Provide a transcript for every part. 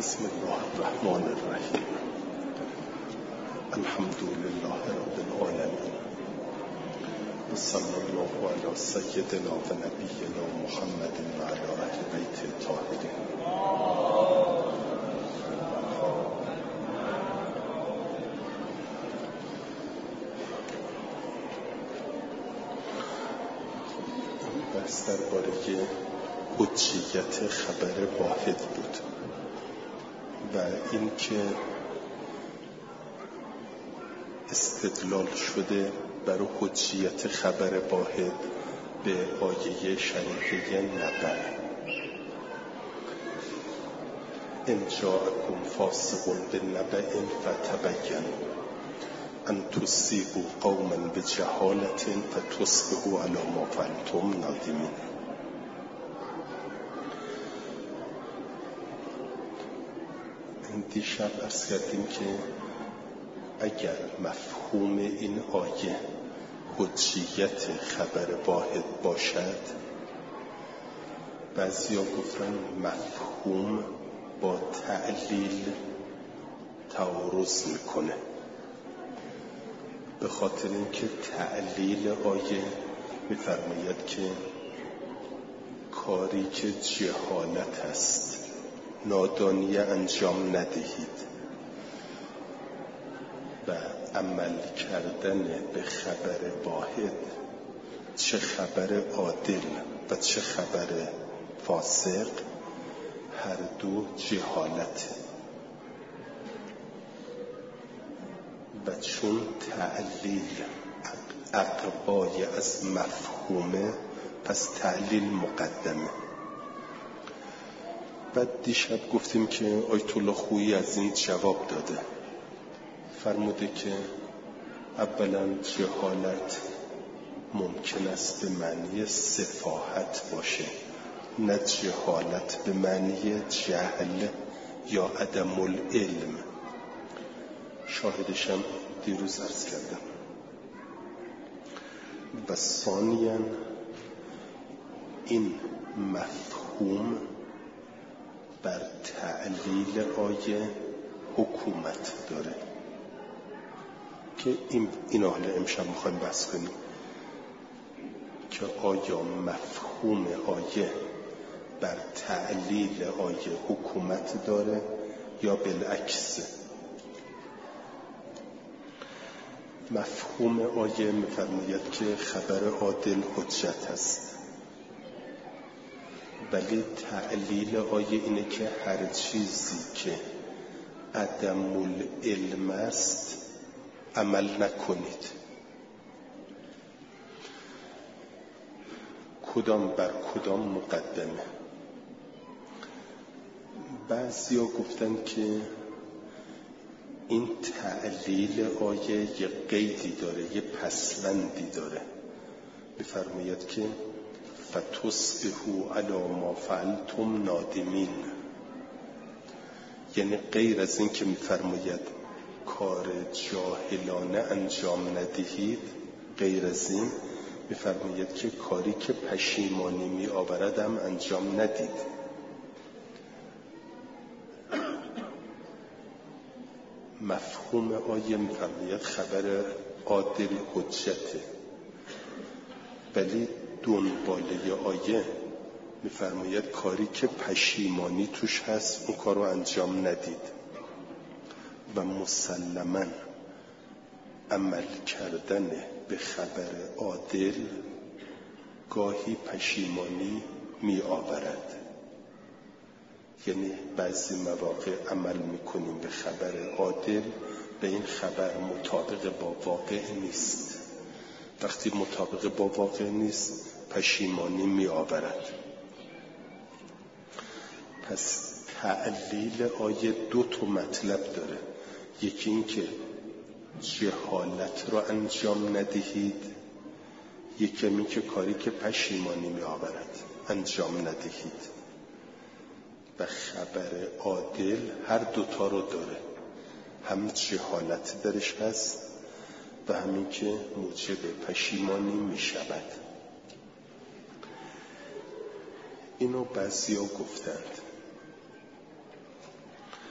بسم الله الرحمن الرحیم. الحمد لله رب العالمین و صلی الله علی سیدنا و نبینا محمد و علی اهل بیت الطاهرین. بحث درباره حجیت خبر واحد بود و اینکه استدلال شده برای حجیت خبر واحد به آیه شریفه نبأ. ان جاءکم فاسق بنبأ فتبینوا ان تصیبوا قوما بجهالة فتصبحوا علی ما فعلتم نادمین. دیشب عرض کردیم که اگر مفهوم این آیه حجیت خبر واحد باشد، بعضیا گفتن مفهوم با تعلیل تعارض میکنه، به خاطر اینکه تعلیل آیه میفرماید که کاری که جهالت است، نادانی انجام ندهید و عمل کردن به خبر واحد، چه خبر عادل و چه خبر فاسق، هر دو جهالت. و چون تعلیل اقوای از مفهومه، پس تعلیل مقدمه. بعد دیشب گفتیم که آیت الله خویی از این جواب داده، فرموده که اولا جهالت ممکن است به معنی سفاهت باشه، نه جهالت به معنی جهل یا عدم العلم. شاهدشم دیروز عرض کردم. و ثانیاً این مفهوم بر تعلیل آیه حکومت داره که این حالا امشب میخوایم بحث کنیم که آیا مفهوم آیه بر تعلیل آیه حکومت داره یا بالعکس. مفهوم آیه میفرماید که خبر عادل حجت است، ولی تعلیل آیه اینه که هر چیزی که عدم العلم است عمل نکنید. کدام بر کدام مقدمه؟ بعضیا گفتن که این تعلیل آیه یه قیدی داره، یه پسوندی داره، میفرماید که فتصبحوا علی ما فعلتم نادمین. یعنی غیر از این که میفرماید کار جاهلانه انجام ندهید، غیر از این میفرماید که کاری که پشیمانی می آورد هم انجام ندید. مفهوم آیه میفرماید خبر عادل حجته، ولی دنباله آیه میفرماید کاری که پشیمانی توش هست اون کار رو انجام ندید. و مسلماً عمل کردن به خبر عادل گاهی پشیمانی می آورد. یعنی بعضی مواقع عمل میکنیم به خبر عادل و این خبر مطابق با واقع نیست. وقتی مطابق با واقع نیست پشیمانی می آورد. پس تعلیل آیه دو تا مطلب داره. یکی این که جهالت رو انجام ندهید، یکی این که کاری که پشیمانی می آورد انجام ندهید. و خبر عادل هر دوتا رو داره، هم جهالت درش هست و همین که موجب پشیمانی می شود. اینو بعضیا گفتند.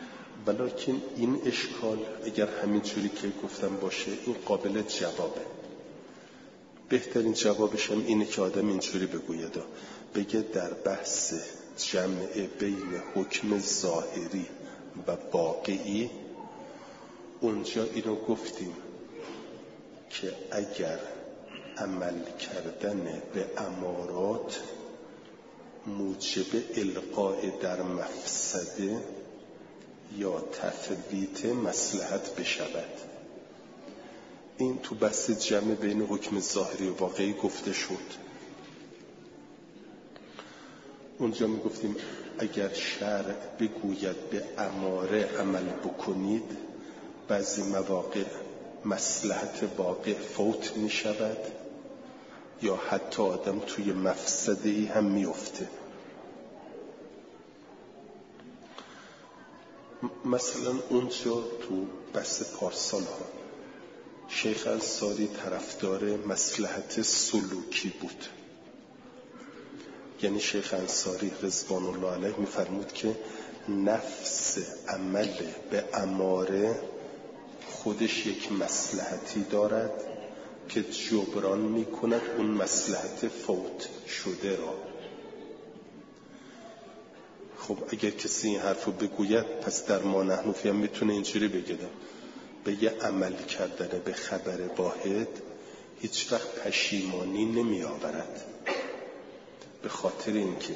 ولکن این اشکال اگر همینجوری که گفتم باشه این قابل جوابه. بهترین جوابش هم اینه که آدم اینجوری بگه در بحث جمع بین حکم ظاهری و واقعی اونجا اینو گفتیم که اگر عمل کردن به امارات موجب القاء در مفسده یا تثبیت مصلحت بشود، این تو بحث جمع بین حکم ظاهری و واقعی گفته شد. اونجا می گفتیم اگر شرع بگوید به اماره عمل بکنید، بعضی مواقع مصلحت واقع فوت می شود یا حتی آدم توی مفسده‌ای هم می افته. مثلا اونجا تو بحث پارسال ها شیخ انصاری طرفدار مصلحت سلوکی بود. یعنی شیخ انصاری رضوان الله علیه می‌فرمود که نفس عمل به اماره خودش یک مصلحتی دارد که جبران می‌کند اون مصلحت فوت شده را. خب اگر کسی این حرفو بگوید پس در ما نحنفی هم میتونه اینجوری بگه عمل کردن به خبر واحد هیچ وقت پشیمانی نمی آورد، به خاطر اینکه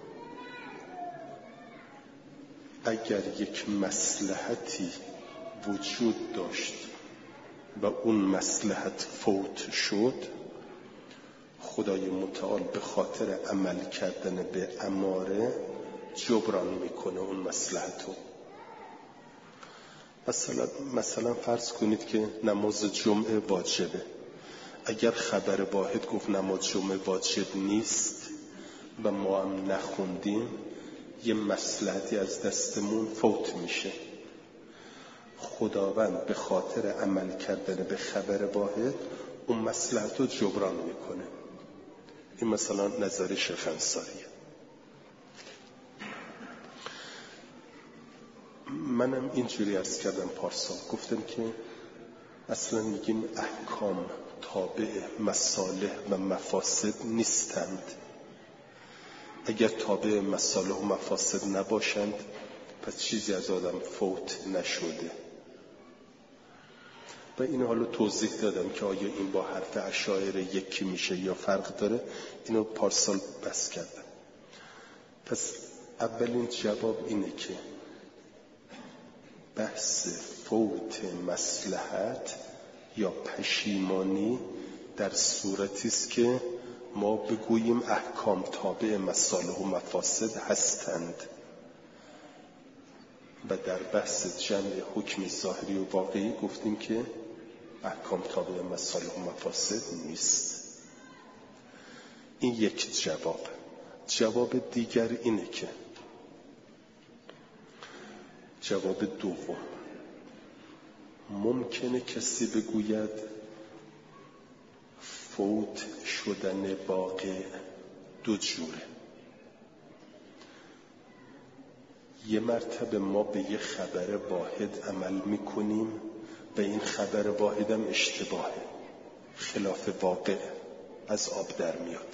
اگر یک مصلحتی وجود داشت و اون مصلحت فوت شد، خدای متعال به خاطر عمل کردن به اماره جبران میکنه اون مصلحتو. مثلا فرض کنید که نماز جمعه واجبه. اگر خبر واحد گفت نماز جمعه واجب نیست و ما هم نخوندیم، یه مصلحتی از دستمون فوت میشه. خداوند به خاطر عمل کردن به خبر واحد اون مصلحت رو جبران میکنه. این مثلا نظر شیخ انصاریه. منم اینجوری عرض کردم پارسال، گفتم که اصلا میگیم احکام تابع مصالح و مفاسد نیستند. اگر تابع مصالح و مفاسد نباشند پس چیزی از آدم فوت نشده. و این حالا توضیح دادم که آیا این با حرف اشاعره یکی میشه یا فرق داره. اینو پارسال بحث کردم. پس اولین جواب اینه که بحث فوت مصلحت یا پشیمانی در صورتی است که ما بگوییم احکام تابع مصالح و مفاسد هستند و در بحث جمع حکم ظاهری و واقعی گفتیم که احکام تابع مصالح و مفاسد نیست. این یک جواب. جواب دیگر اینه که جواب دوم، ممکنه کسی بگوید فوت شدن واقع دو جوره. یه مرتبه ما به یه خبر واحد عمل میکنیم و این خبر واحد هم اشتباهه، خلاف واقع، از آب در میاد.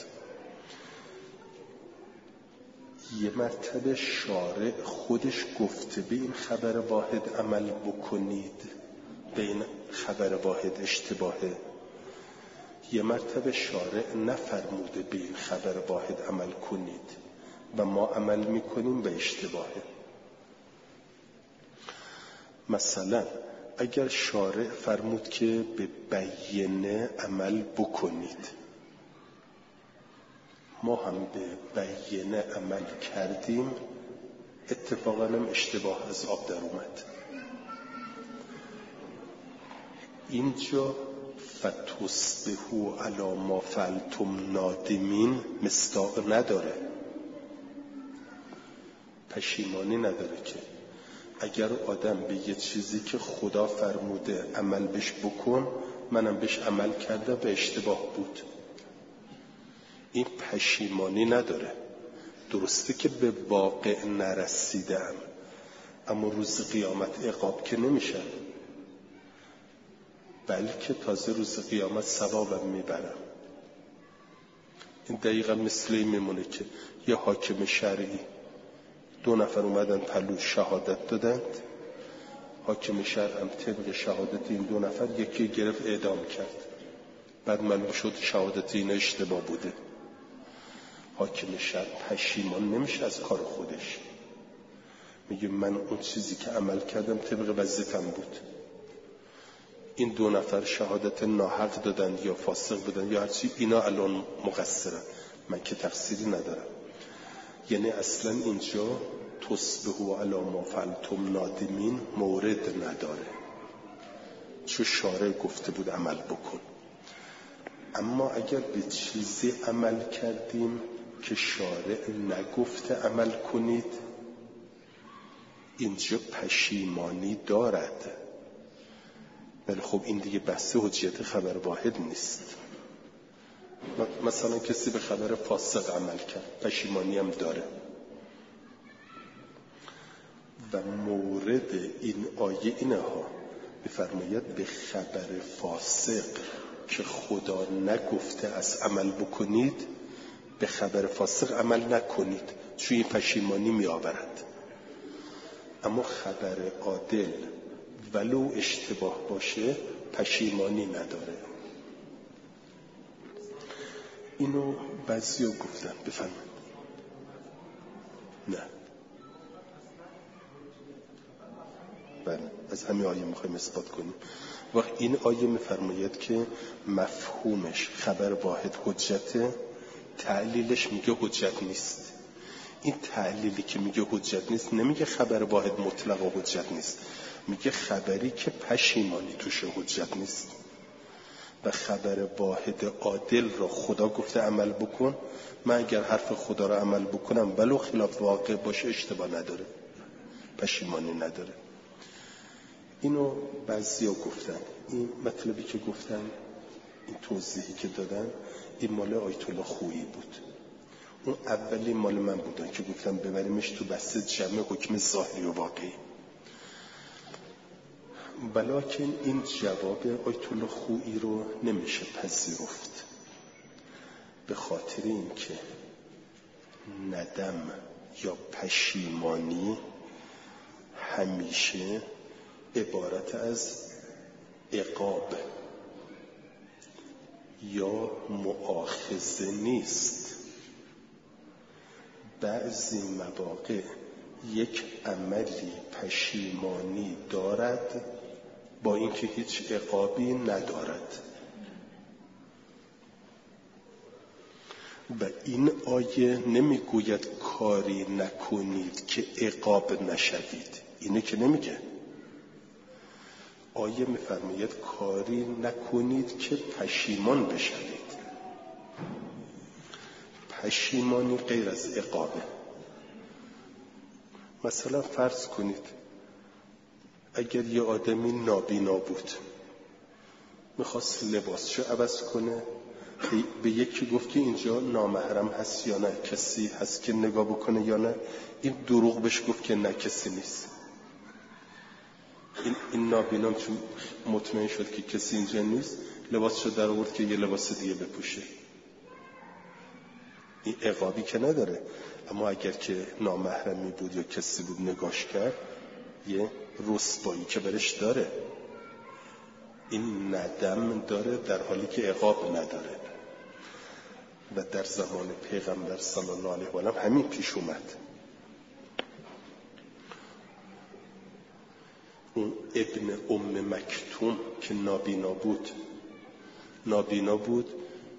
یه مرتبه شارع خودش گفته به این خبر واحد عمل بکنید، به این خبر واحد اشتباهه. یه مرتبه شارع نفرموده به این خبر واحد عمل کنید و ما عمل میکنیم به اشتباهه. مثلا اگر شارع فرمود که به بینه عمل بکنید، ما هم به بینه عمل کردیم، اتفاقا هم اشتباه از آب در اومد. اینجا فتصبحوا علی ما فعلتم نادمین مصداق نداره، پشیمانی نداره. که اگر آدم به یه چیزی که خدا فرموده عمل بش بکن، منم بش عمل کرده به اشتباه بود، این پشیمانی نداره. درسته که به واقع نرسیدم، اما روز قیامت عقاب که نمیشه، بلکه تازه روز قیامت ثوابم میبرم. این دقیقا مثل این میمونه که یه حاکم شرعی 2 نفر اومدن پلو شهادت دادند، حاکم شرع هم طبق شهادت این 2 نفر یکی گرفت اعدام کرد. بعد معلوم شد شهادت این اشتباه بوده. حاکم شرع پشیمان نمیشه از کار خودش، میگه من اون چیزی که عمل کردم طبق وظیفه‌ام بود. این 2 نفر شهادت ناحق دادن یا فاسق بودن یا هرچی، اینا الان مقصرن، من که تقصیری ندارم. یعنی اصلا اینجا تصبحوا علی ما فعلتم نادمین مورد نداره، چون شارع گفته بود عمل بکن. اما اگر به چیزی عمل کردیم که شارع نگفته عمل کنید، اینجا پشیمانی دارد. ولی خب این دیگه بحث حجیت خبر واحد نیست. مثلا کسی به خبر فاسق عمل کرد، پشیمانی هم داره. و مورد این آیه اینه ها، بفرماید به خبر فاسق که خدا نگفته از عمل بکنید، به خبر فاسق عمل نکنید، چون این پشیمانی می آورد. اما خبر عادل ولو اشتباه باشه پشیمانی نداره. اینو بعضیا گفتن. بفرمایید. نه، بله، از همین آیه میخوایم اثبات کنیم. وقت این آیه میفرماید که مفهومش خبر واحد حجته، تعلیلش میگه حجت نیست. این تعلیلی که میگه حجت نیست نمیگه خبر واحد مطلق و حجت نیست، میگه خبری که پشیمانی توش حجت نیست. و خبر واحد عادل را خدا گفته عمل بکن، من اگر حرف خدا را عمل بکنم ولو خلاف واقع باشه اشتباه نداره، پشیمانی نداره. اینو بعضیا گفتن. این مطلبی که گفتن، این توضیحی که دادن، این مال آیت الله خویی بود. اون اولی مال من بودن که گفتم ببریمش تو بحث جمع حکم ظاهری و واقعی. ولیکن این جواب آیت الله خویی رو نمیشه پذیرفت، به خاطر اینکه ندم یا پشیمانی همیشه عبارت از عقاب یا مؤاخذه نیست. بعضی مواقع یک عملی پشیمانی دارد با اینکه هیچ عقابی ندارد. و این آیه نمیگوید کاری نکنید که عقاب نشوید، اینه که نمیگه. آیه میفرماید کاری نکنید که پشیمان بشوید. پشیمانی غیر از عقابه. مثلا فرض کنید اگر یه آدمی نابینا بود، میخواست لباسشو عوض کنه، به یکی گفت که اینجا نامحرم هست یا نه، کسی هست که نگاه بکنه یا نه، این دروغ بهش گفت که نه کسی نیست. این نابینام چون مطمئن شد که کسی اینجا نیست، لباسشو در آورد که یه لباس دیگه بپوشه. این عقابی که نداره. اما اگر که نامحرمی بود یا کسی بود نگاش کرد، یه رسوایی که برش داره. این ندم داره در حالی که عقاب نداره. و در زمان پیغمبر صلی الله علیه و آله همین پیش اومد. اون ابن ام مکتوم که نابینا بود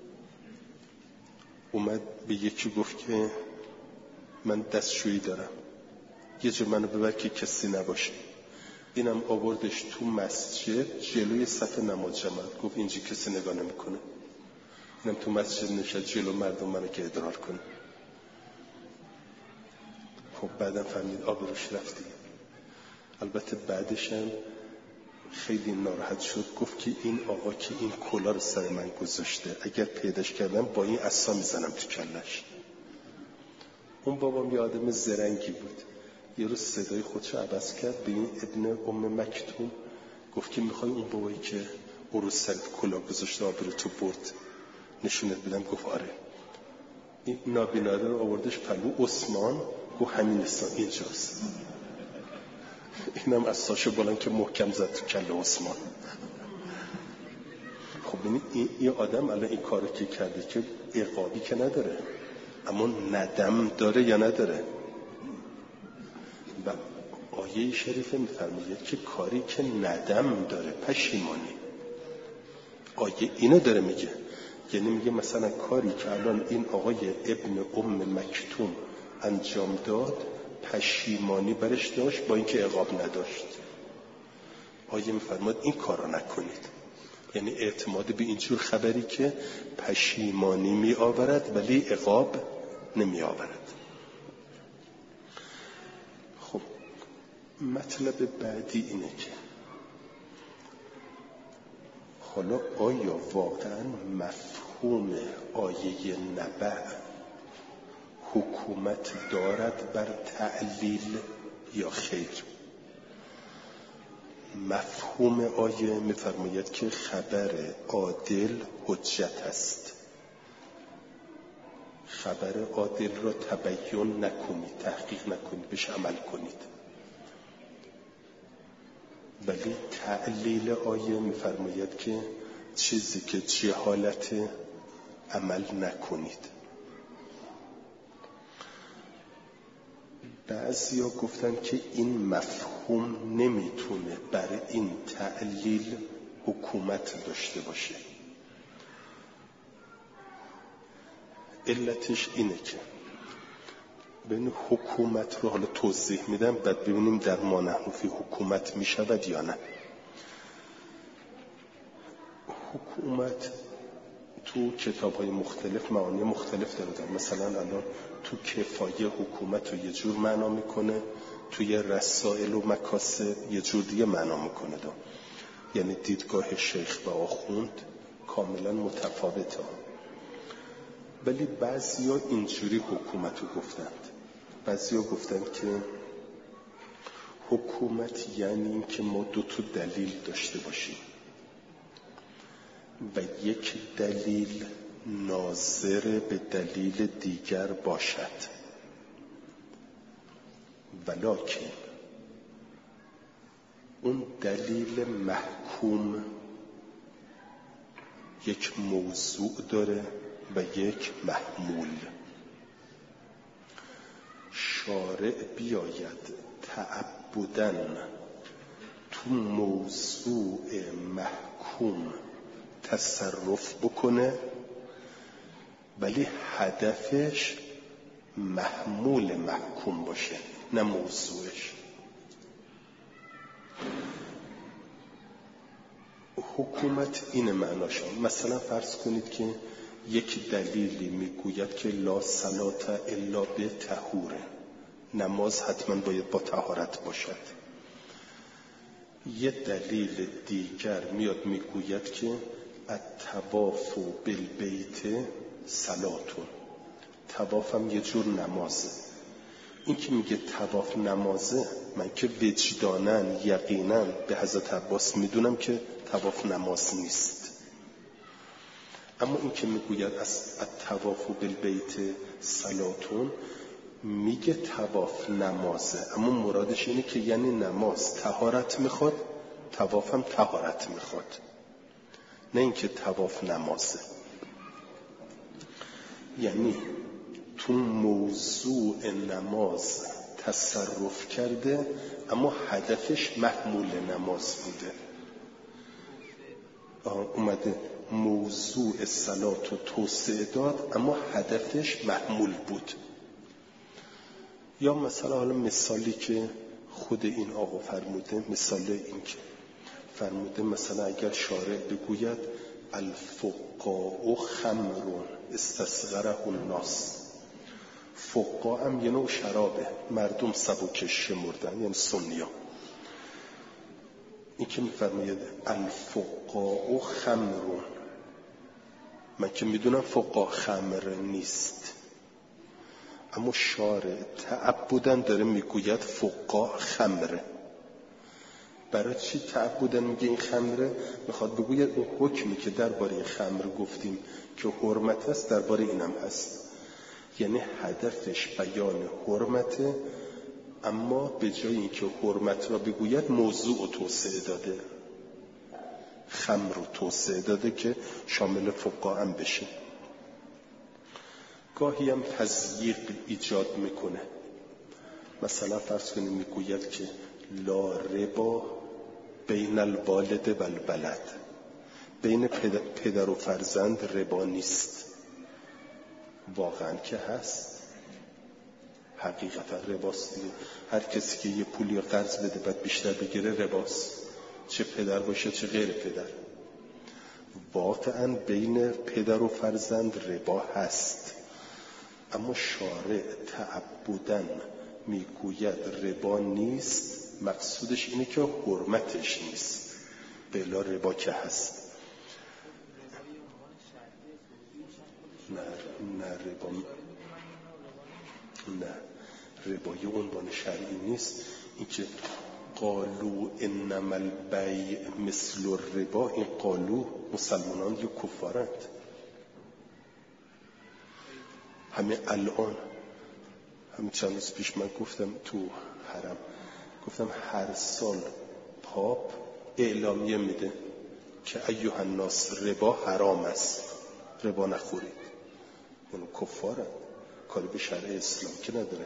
اومد به یکی گفت که من دستشویی دارم، یه جا منو ببر که کسی نباشه. اینم آوردش تو مسجد جلوی صف نماز جماعت، گفت اینجا کسی نگاه نمیکنه. اینم تو مسجد نشد جلو مردم منو که ادرار کنه. خب بعدم فهمید آبروش رفتی. البته بعدش هم خیلی ناراحت شد، گفت که این آقا که این کلا رو سر من گذاشته، اگر پیداش کردم با این عصا میزنم تو کلش. اون بابام یه آدم زرنگی بود، یه روز صدای خودش عوض کرد به این ابن ام مکتوم، گفت که میخوای اون بابایی که عروس سرت کلاه گذاشته آبرو تو برد نشونت بدم؟ گفت آره. این نابیناده رو آوردش پلو عثمان، گفت همین اینجاست. اینم از ساشو بلند که محکم زد تو کله عثمان. خب این آدم الان این کارو که کرده که عقابی که نداره، اما ندم داره یا نداره؟ و آیه شریفه میفرماید که کاری که ندم داره، پشیمانی، آیه اینو داره میگه. یعنی میگه مثلا کاری که الان این آقای ابن ام مکتوم انجام داد پشیمانی برش داشت با اینکه عقاب نداشت. آیه میفرماید این کارو نکنید. یعنی اعتماد به اینجور خبری که پشیمانی می آورد ولی عقاب نمی آورد. خب مطلب بعدی اینه که حالا آیا واقعا مفهوم آیه نبأ حکومت دارد بر تعلیل یا خیر؟ مفهوم آیه می‌فرماید که خبر عادل حجت است. خبر عادل را تبیین نکنید، تحقیق نکنید، بهش عمل کنید. ولی تعلیل آیه می‌فرماید که چیزی که جهالت عمل نکنید. بعضیا گفتن که این مفهوم نمیتونه بر این تعلیل حکومت داشته باشه. علتش اینه که ببین حکومت رو حالا توضیح میدم بعد ببینیم در ما نحن فی حکومت میشود یا نه. حکومت تو کتاب‌های مختلف معانی مختلف داره. مثلا الان تو کفایه حکومت رو یه جور معنا میکنه، توی رسائل و مکاسب یه جور دیگه معنا میکنه. یعنی دیدگاه شیخ و آخوند کاملا متفاوته. ولی بعضیا اینجوری حکومت رو گفتند. بعضیا گفتند که حکومت یعنی این که ما دو تا دلیل داشته باشیم و یک دلیل ناظر به دلیل دیگر باشد، ولکن اون دلیل محکوم یک موضوع داره و یک محمول. شارع بیاید تعبداً تو موضوع محکوم تصرف بکنه ولی هدفش محمول محکوم باشه نه موضوعش. حکومت این معناشه. مثلا فرض کنید که یک دلیلی میگوید که لا صلاة الا به طهوره، نماز حتما باید با طهارت باشد. یه دلیل دیگر میاد میگوید که الطواف بالبیت صلاتون، طواف هم یه جور نمازه. این که میگه طواف نمازه، من که وجدانن یقینا به حضرت عباس میدونم که طواف نماز نیست. اما این که میگوید از الطواف بالبیت صلاتون میگه طواف نمازه، اما مرادش اینه که یعنی نماز طهارت میخواد، طواف هم طهارت میخواد، نه اینکه طواف نمازه. یعنی تو موضوع نماز تصرف کرده اما هدفش محمول نماز بوده. اومده موضوع صلات رو توسعه داد اما هدفش محمول بود. یا مثلا حالا مثالی که خود این آقا فرموده، مثال این که فرموده مثلا اگر شارع بگوید الفقاء خمرون استصغره الناس، فقاء هم یه نوع شرابه، مردم سبکش شمردن، یعنی سنیا. این که میفرماید الفقاء خمرون، من که میدونم فقاء خمر نیست، اما شارع تعبداً داره میگوید فقاع خمره. برای چی تعبداً میگه این خمره؟ میخواد بگوید اون حکمی که درباره خمر گفتیم که حرمت است درباره اینم هست. یعنی هدفش بیان حرمته، اما به جای اینکه حرمت را بگوید موضوع رو توسعه داده، خمر رو توسعه داده که شامل فقاع هم بشه. گاهی هم تضییق ایجاد میکنه. مثلا فرض کنیم میگوید که لا ربا بین الوالد و الولد، بین پدر و فرزند ربا نیست. واقعا که هست، حقیقتا رباست دیگه. هر کسی که یه پولی قرض بده بعد بیشتر بگیره رباست، چه پدر باشه چه غیر پدر. واقعا بین پدر و فرزند ربا هست، اما شارع تعبداً میگوید ربا نیست. مقصودش اینه که حرمتش نیست. بلا ربا که هست. نه ربا، نه ربای عنوان شرعی نیست. این که قالو انما البیع مثل الربا، این قالو مسلمانان یا کفارند. همین الان، همین چند روز پیش من گفتم تو حرم، گفتم هر سال پاپ اعلامیه میده که ایها الناس ربا حرام است، ربا نخورید. اونو کفارند، کاری به شرع اسلام که نداره.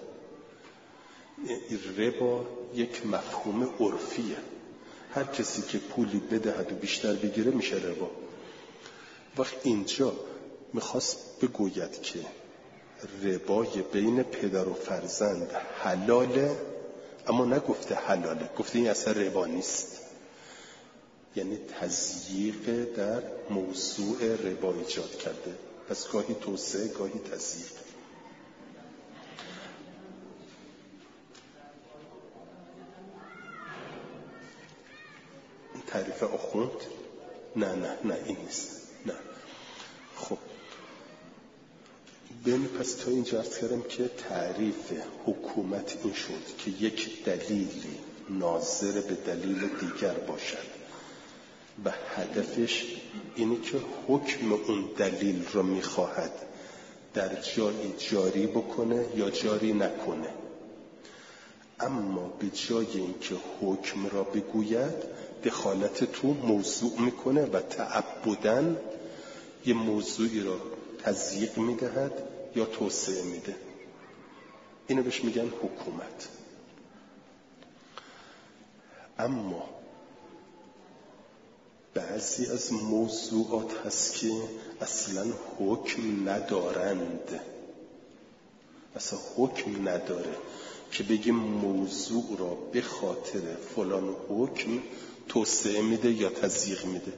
ربا یک مفهوم عرفیه. هر کسی که پولی بدهد و بیشتر بگیره میشه ربا. وقت اینجا میخواست بگوید که ربای بین پدر و فرزند حلاله، اما نگفته حلاله، گفته این اصلا ربا نیست. یعنی تضییق در موضوع ربا ایجاد کرده. پس گاهی توسعه گاهی تضییق. تعریف آخوند؟ نه این نیست. نه. خب ببین، پس تا اینجا عرض کردم که تعریف حکومت این شد که یک دلیلی ناظر به دلیل دیگر باشد و هدفش اینه که حکم اون دلیل رو میخواهد در جایی جاری بکنه یا جاری نکنه. اما به جای اینکه حکم را بگوید دخالت تو موضوع میکنه و تعبداً یه موضوعی را تضییق میدهد یا توسعه میده. اینو بهش میگن حکومت. اما بعضی از موضوعات هست که اصلا حکم ندارند، اصلا حکم نداره که بگیم موضوع را به خاطر فلان حکم توسعه میده یا تضییق میده.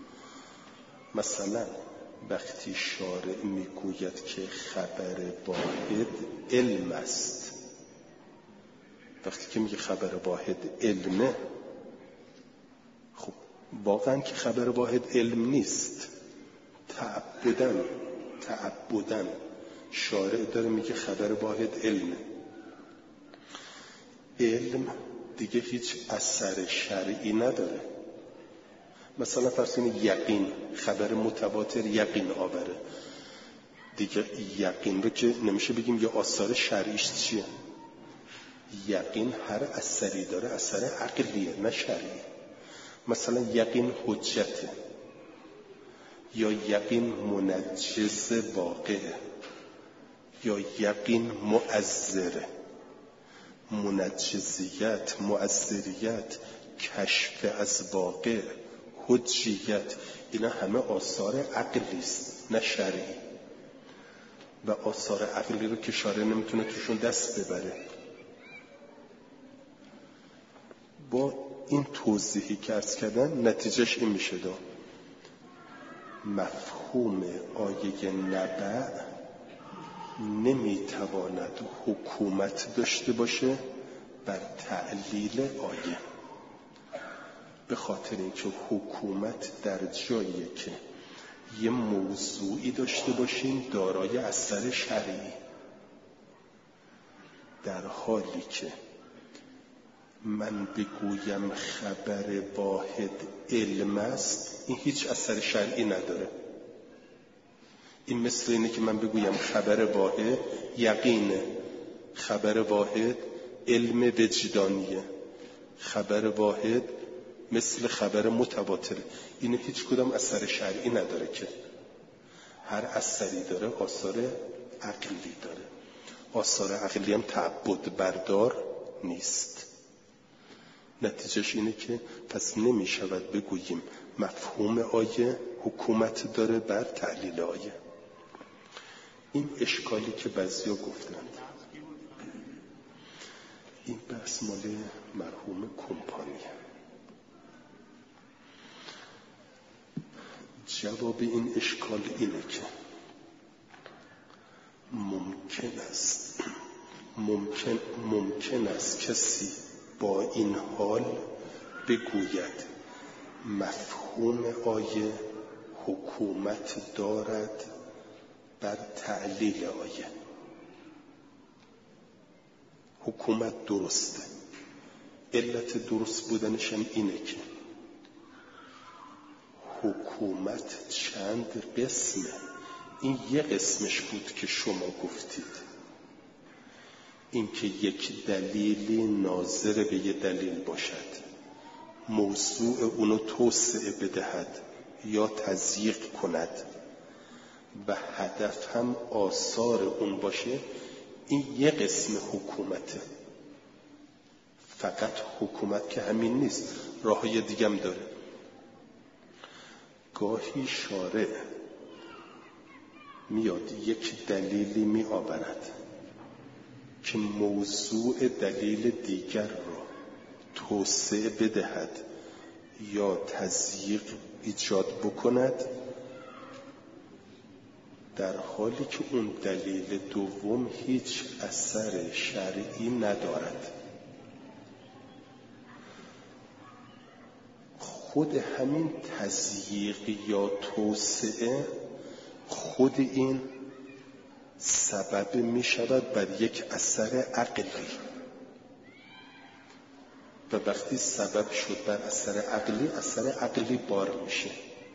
مثلا وقتی شارع میگوید که خبر واحد علم است، وقتی که میگه خبر واحد علمه، خب واقعا که خبر واحد علم نیست. تعبداً شارع داره میگه خبر واحد علمه. علم دیگه هیچ اثر شرعی نداره. مثلا فرض کنید یقین، خبر متواتر یقین آوره دیگه. یقین رو که نمیشه بگیم یه آثار شرعیش چیه. یقین هر اثری داره اثر عقلیه نه شرعی. مثلا یقین حجته یا یقین منجز واقعه یا یقین مؤثره. منجزیت، مؤثریت، کشف از واقع، حجیت، اینا همه آثار عقلی است نه شرعی. و آثار عقلی رو که شارع نمیتونه توشون دست ببره. با این توضیحی که عرض کردم نتیجهش این میشه داد مفهوم آیه نبع نمیتواند حکومت داشته باشه بر تعلیل آیه، به خاطر اینکه حکومت در جاییه که یه موضوعی داشته باشیم دارای اثر شرعی. در حالی که من بگویم خبر واحد علم است، این هیچ اثر شرعی نداره. این مثل اینه که من بگویم خبر واحد یقینه، خبر واحد علم وجدانیه، خبر واحد مثل خبر متواتره. این هیچ کدام اثر شرعی نداره، که هر اثری داره آثار عقلی داره. آثار عقلی هم تعبد بردار نیست. نتیجهش اینه که پس نمی شود بگوییم مفهوم آیه حکومت داره بر تعلیل آیه. این اشکالی که بعضیا گفتند، این بحث مال مرحوم کمپانیه. جواب این اشکال اینه که ممکن است کسی با این حال بگوید مفهوم آیه حکومت دارد بر تعلیل آیه. حکومت درسته. علت درست بودنش هم اینه که حکومت چند قسمه. این یه قسمش بود که شما گفتید، این که یک دلیلی ناظر به یه دلیل باشد، موضوع اونو توسعه بدهد یا تضییق کند و هدف هم آثار اون باشه. این یه قسم حکومته. فقط حکومت که همین نیست، راههای دیگه هم داره. گاهی شارع میاد یک دلیلی می آورد که موضوع دلیل دیگر را توسعه بدهد یا تضییق ایجاد بکند، در حالی که اون دلیل دوم هیچ اثر شرعی ندارد. خود همین تضییق یا توسعه، خود این سبب می شود بر یک اثر عقلی، و وقتی سبب شد بر اثر عقلی، اثر عقلی بار میشه.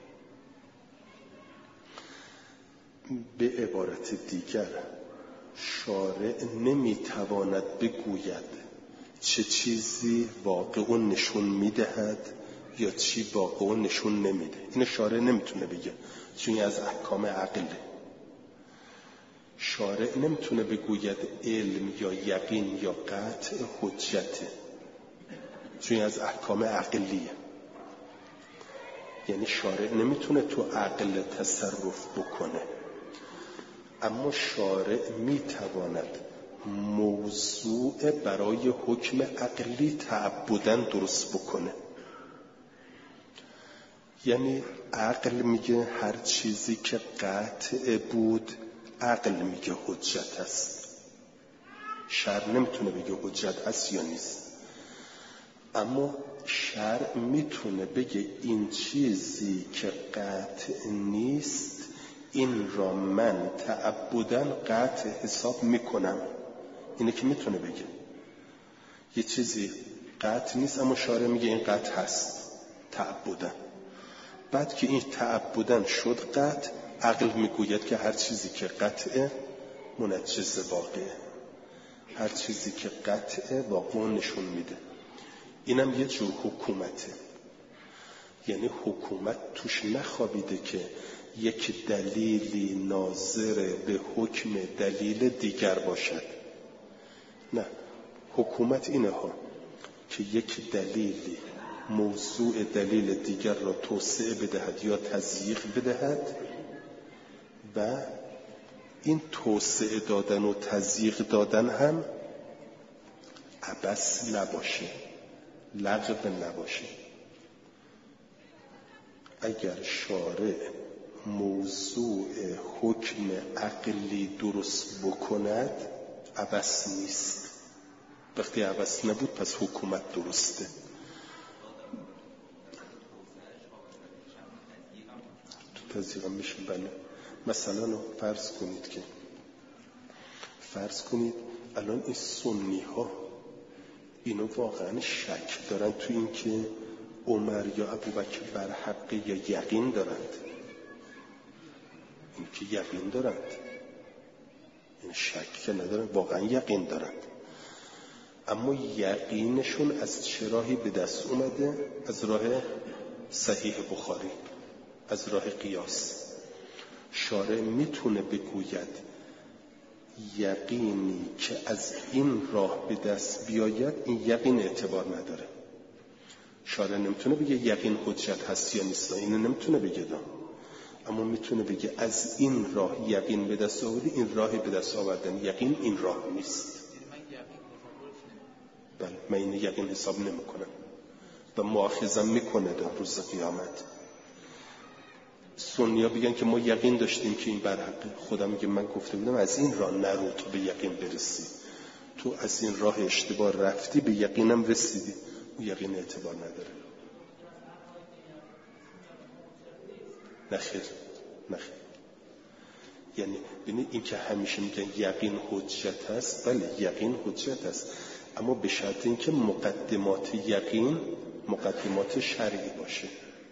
به عبارت دیگر، شارع نمیتواند بگوید چه چیزی واقع نشون میدهد یا چی واقع نشون نمیده. این شارع نمیتونه بگه، چون از احکام عقله. شارع نمیتونه بگوید علم یا یقین یا قطع حجته، چون از احکام عقلیه. یعنی شارع نمیتونه تو عقل تصرف بکنه، اما شارع میتواند موضوع برای حکم عقلی تعبداً درست بکنه. یعنی عقل میگه هر چیزی که قطع بود، عقل میگه حجت است. شرع نمیتونه بگه حجت است یا نیست، اما شرع میتونه بگه این چیزی که قطع نیست، این را من تعبداً قطع حساب میکنم. اینه که میتونه بگه یه چیزی قطع نیست، اما شارع میگه این قطع هست تعبداً. بعد که این تعبداً شد قطع، عقل میگوید که هر چیزی که قطعه منجز واقعه، هر چیزی که قطعه واقع نشون میده. اینم یه جور حکومته. یعنی حکومت توش نخوابیده که یک دلیلی ناظر به حکم دلیل دیگر باشد. نه، حکومت اینه ها که یک دلیلی موضوع دلیل دیگر را توسعه بدهد یا تضییق بدهد و این توسعه دادن و تضییق دادن هم عبث نباشه، لغو نباشه. اگر شارع موضوع حکم عقلی درست بکند، عبث نیست. وقتی عبث نبود پس حکومت درسته. تو تضییق هم میشه. بله، مثلا فرض کنید الان این سنی ها اینو واقعا شک دارن تو این که عمر یا ابوبکر بر حق، یا یقین دارند؟ این که یقین دارند، این شک که ندارن، واقعا یقین دارند. اما یقینشون از چه راهی به دست اومده؟ از راه صحیح بخاری، از راه قیاس. شارع میتونه بگوید یقینی که از این راه به دست بیاید، این یقین اعتبار نداره. شارع نمیتونه بگه یقین حجت هست یا نیست، اینو نمیتونه بگه، اما میتونه بگه از این راه یقین به دست آوردی، این راه به دست آوردن یقین این راه نیست. بله، من این یقین حساب نمیکنم و مؤاخذم میکنه در روز قیامت. سنیا بگن که ما یقین داشتیم که این برحقه، خدا میگه من گفته بودم از این راه نرو تا به یقین برسی، تو از این راه اشتباه رفتی، به یقینم رسیدی، اون یقین اعتبار نداره. نخیر. یعنی ببینید این که همیشه میگن یقین حجت هست، بله یقین حجت هست، اما به شرط اینکه مقدمات یقین مقدمات شرعی باشه.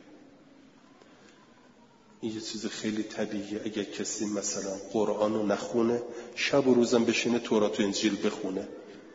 این یه چیز خیلی طبیعیه. اگر کسی مثلا قرآن رو نخونه، شب و روزم بشینه تورات و انجیل بخونه،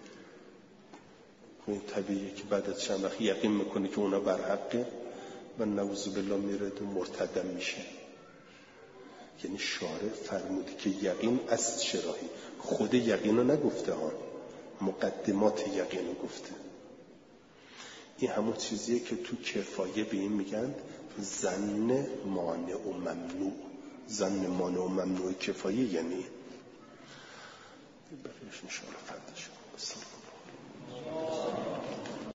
این طبیعیه که بعد از چند وقت یقین میکنه که اونا برحقه و نعوذ بالله میره و مرتد میشه. یعنی شارع فرموده که یقین از چه راهی، خود یقین رو نگفته ها، مقدمات یقین رو گفته. این همون چیزیه که تو کفایه به این میگن ظن مانع و ممنوع. ظن مانع و ممنوع کفایه یعنی بقیش انشاءالله فردا شد.